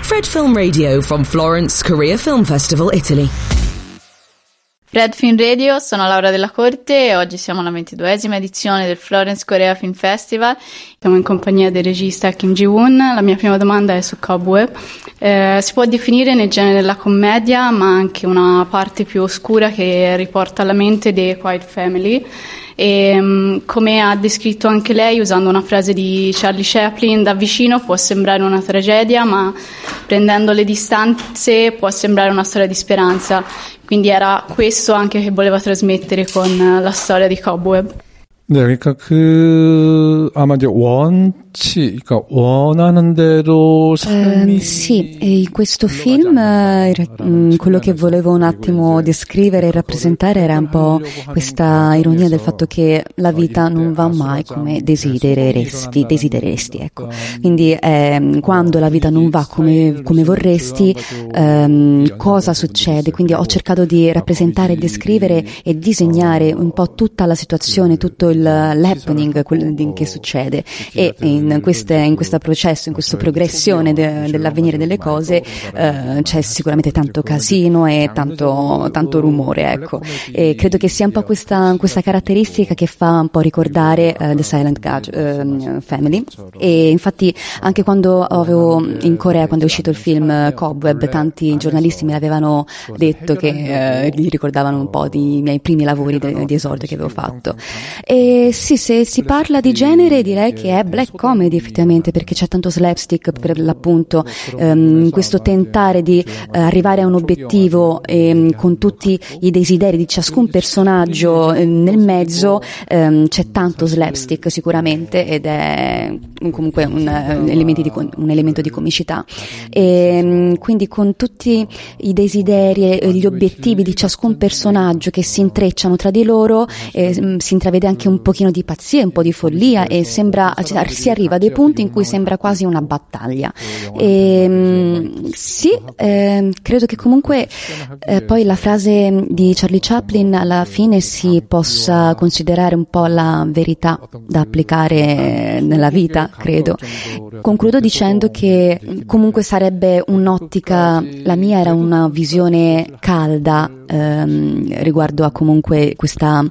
Fred Film Radio from Florence Korea Film Festival, Italy. Fred Film Radio, sono Laura Della Corte e oggi siamo alla 22esima edizione del Florence Korea Film Festival. Siamo in compagnia del regista Kim Ji-woon. La mia prima domanda è su Cobweb. Si può definire nel genere della commedia, ma anche una parte più oscura che riporta alla mente The Quiet Family. E come ha descritto anche lei, usando una frase di Charlie Chaplin, da vicino può sembrare una tragedia, ma prendendo le distanze può sembrare una storia di speranza. Quindi era questo anche che voleva trasmettere con la storia di Cobweb. 네, 그러니까 아마 이제 그러니까 원하는 대로 삶이 sì, e questo film quello che volevo un attimo descrivere e rappresentare era un po' questa ironia del fatto che la vita non va mai come desidereresti, ecco. Quindi quando la vita non va come vorresti, cosa succede? Quindi ho cercato di rappresentare, descrivere e disegnare un po' tutta la situazione, tutto l'happening che succede, e in questo processo, in questa progressione dell'avvenire delle cose c'è sicuramente tanto casino e tanto rumore, ecco. E credo che sia un po' questa caratteristica che fa un po' ricordare The Silent Family. E infatti anche quando in Corea, quando è uscito il film Cobweb, tanti giornalisti mi avevano detto che gli ricordavano un po' di miei primi lavori di esordio che avevo fatto. E sì, se si parla di genere direi che è black comedy effettivamente, perché c'è tanto slapstick per l'appunto, questo tentare di arrivare a un obiettivo con tutti i desideri di ciascun personaggio nel mezzo, c'è tanto slapstick sicuramente, ed è comunque un elemento di comicità, e quindi con tutti i desideri e gli obiettivi di ciascun personaggio che si intrecciano tra di loro, si intravede anche un pochino di pazzia, un po' di follia, e si arriva a dei punti in cui sembra quasi una battaglia. Sì, credo che comunque poi la frase di Charlie Chaplin alla fine si possa considerare un po' la verità da applicare nella vita, credo. Concludo dicendo che comunque sarebbe un'ottica, la mia era una visione calda riguardo a comunque questo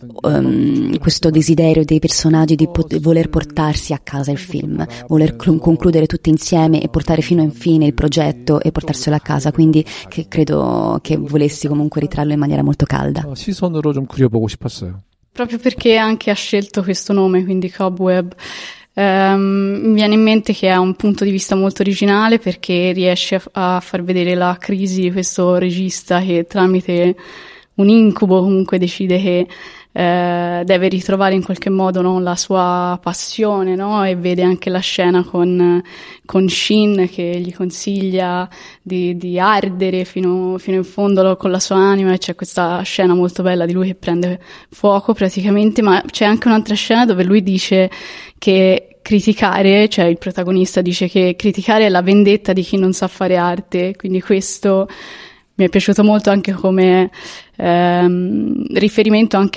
desiderio dei personaggi di voler portarsi a casa il film, voler concludere tutti insieme e portare fino in fine il progetto e portarselo a casa, quindi credo che volessi comunque ritrarlo in maniera molto calda. 시선으로 좀 그려보고 싶었어요. Proprio perché anche ha scelto questo nome, quindi Cobweb, mi viene in mente che ha un punto di vista molto originale, perché riesce a far vedere la crisi di questo regista che tramite un incubo comunque decide che deve ritrovare in qualche modo, no, la sua passione, no? E vede anche la scena con Shin che gli consiglia di ardere fino in fondo con la sua anima, e c'è questa scena molto bella di lui che prende fuoco praticamente, ma c'è anche un'altra scena dove lui dice che criticare, cioè il protagonista dice che criticare è la vendetta di chi non sa fare arte, quindi questo mi è piaciuto molto anche come riferimento anche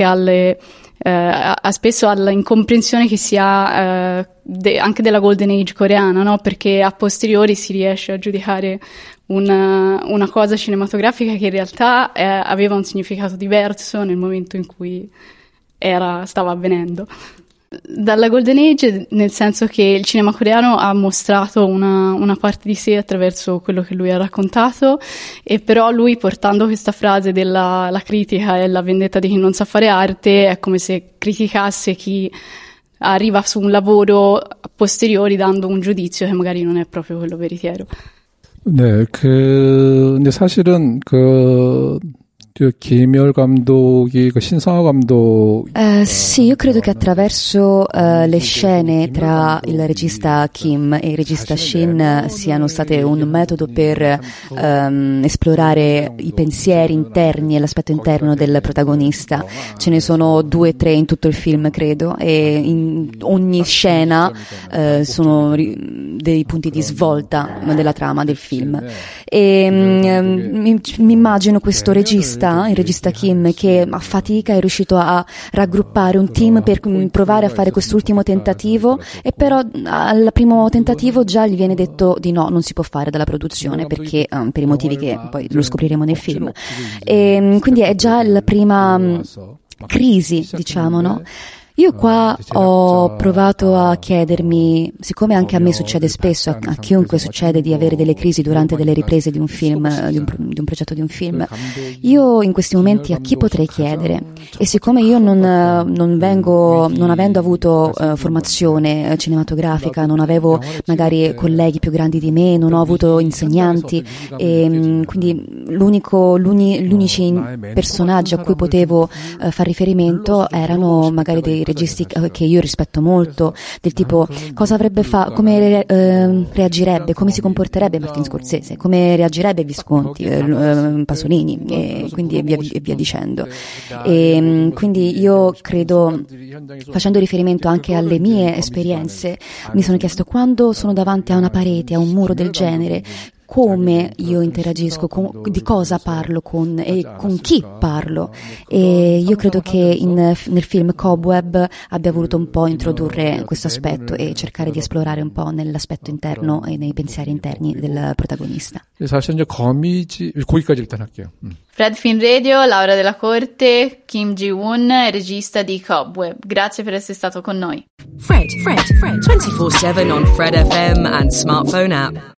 a spesso all'incomprensione che si ha anche della Golden Age coreana, no? Perché a posteriori si riesce a giudicare una cosa cinematografica che in realtà aveva un significato diverso nel momento in cui stava avvenendo. Dalla Golden Age, nel senso che il cinema coreano ha mostrato una parte di sé attraverso quello che lui ha raccontato, e però lui, portando questa frase della la critica e la vendetta di chi non sa fare arte, è come se criticasse chi arriva su un lavoro a posteriori dando un giudizio che magari non è proprio quello veritiero. 네, 근데 사실은 김열 감독이 신성화 감독 sì, io credo che attraverso le scene tra il regista Kim e il regista Shin siano state un metodo per esplorare i pensieri interni e l'aspetto interno del protagonista. Ce ne sono 2 o 3 in tutto il film, credo, e in ogni scena sono dei punti di svolta della trama del film. E mi immagino questo regista il regista Kim, che a fatica è riuscito a raggruppare un team per provare a fare quest'ultimo tentativo, e però al primo tentativo già gli viene detto di no, non si può fare dalla produzione perché per i motivi che poi lo scopriremo nel film. E quindi è già la prima crisi, diciamo, no? Io qua ho provato a chiedermi, siccome anche a me succede spesso, a chiunque succede di avere delle crisi durante delle riprese di un film, di un progetto di un film, io in questi momenti a chi potrei chiedere? E siccome io non avendo avuto formazione cinematografica, non avevo magari colleghi più grandi di me, non ho avuto insegnanti, e quindi l'unici personaggi a cui potevo far riferimento erano magari dei registi che io rispetto molto, del tipo cosa avrebbe come reagirebbe, come si comporterebbe Martin Scorsese, come reagirebbe Visconti, Pasolini, e quindi via dicendo. E quindi io credo, facendo riferimento anche alle mie esperienze, mi sono chiesto, quando sono davanti a una parete, a un muro del genere, come io interagisco, di cosa parlo e con chi parlo. E io credo che nel film Cobweb abbia voluto un po' introdurre questo aspetto e cercare di esplorare un po' nell'aspetto interno e nei pensieri interni del protagonista. 사실 이제 거기까지 일단 할게요. Fred Film Radio, Laura Della Corte, Kim Ji-woon, regista di Cobweb. Grazie per essere stato con noi. Fred, 24/7 on Fred FM and smartphone app.